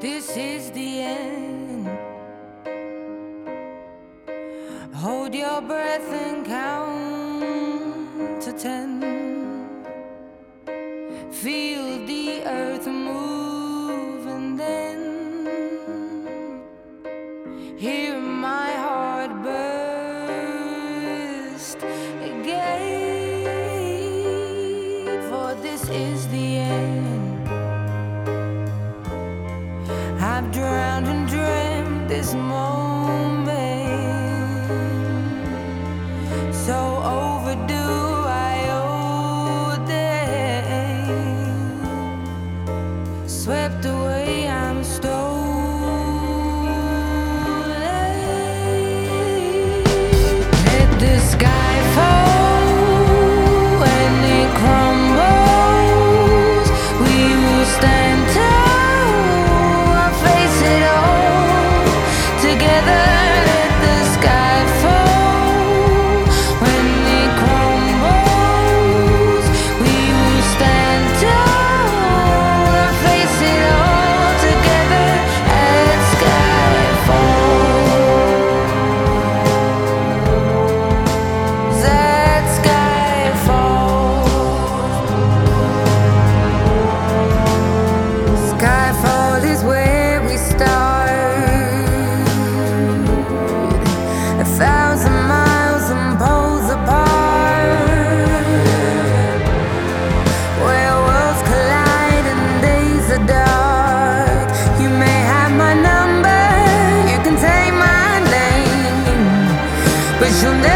This is the end. Hold your breath and count to 10. Feel the earth move and then hear my heart burst again. For this is the end. I've drowned and dreamt this moment, so overdue I owe them. Swept away, I'm stolen. Let the sky fall when it crumbles. We will stand tall. But you'll never